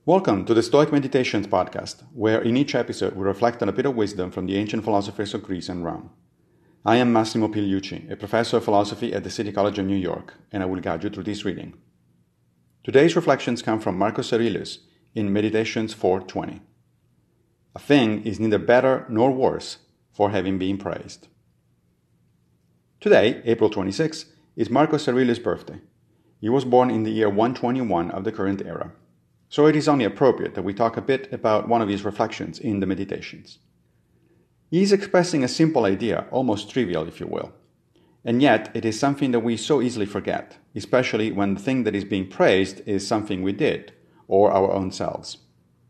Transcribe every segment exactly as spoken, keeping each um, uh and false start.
Welcome to the Stoic Meditations podcast, where in each episode we reflect on a bit of wisdom from the ancient philosophers of Greece and Rome. I am Massimo Pigliucci, a professor of philosophy at the City College of New York, and I will guide you through this reading. Today's reflections come from Marcus Aurelius in Meditations four twenty. A thing is neither better nor worse for having been praised. Today, April twenty-sixth, is Marcus Aurelius' birthday. He was born in the year one twenty-one of the current era. So it is only appropriate that we talk a bit about one of his reflections in the Meditations. He is expressing a simple idea, almost trivial if you will, and yet it is something that we so easily forget, especially when the thing that is being praised is something we did, or our own selves.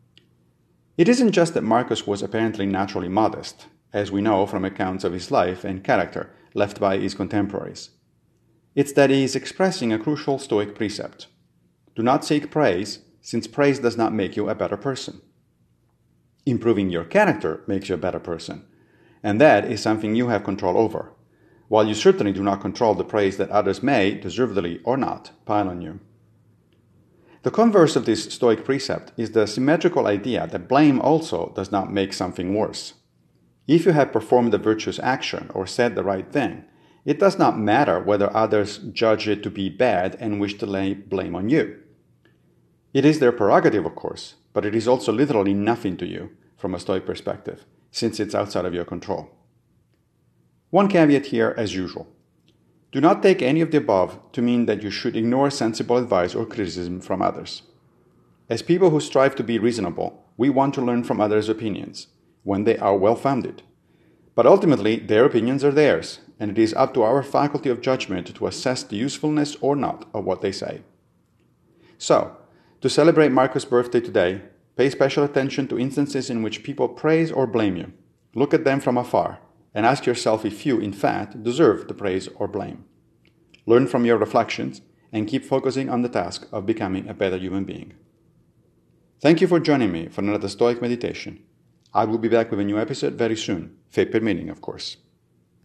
It isn't just that Marcus was apparently naturally modest, as we know from accounts of his life and character left by his contemporaries. It's that he is expressing a crucial Stoic precept. Do not seek praise, since praise does not make you a better person. Improving your character makes you a better person, and that is something you have control over, while you certainly do not control the praise that others may, deservedly or not, pile on you. The converse of this Stoic precept is the symmetrical idea that blame also does not make something worse. If you have performed a virtuous action or said the right thing, it does not matter whether others judge it to be bad and wish to lay blame on you. It is their prerogative, of course, but it is also literally nothing to you from a Stoic perspective, since it's outside of your control. One caveat here, as usual. Do not take any of the above to mean that you should ignore sensible advice or criticism from others. As people who strive to be reasonable, we want to learn from others' opinions, when they are well-founded. But ultimately, their opinions are theirs, and it is up to our faculty of judgment to assess the usefulness or not of what they say. So, to celebrate Marcus' birthday today, pay special attention to instances in which people praise or blame you. Look at them from afar and ask yourself if you, in fact, deserve the praise or blame. Learn from your reflections and keep focusing on the task of becoming a better human being. Thank you for joining me for another Stoic meditation. I will be back with a new episode very soon, fate permitting, of course.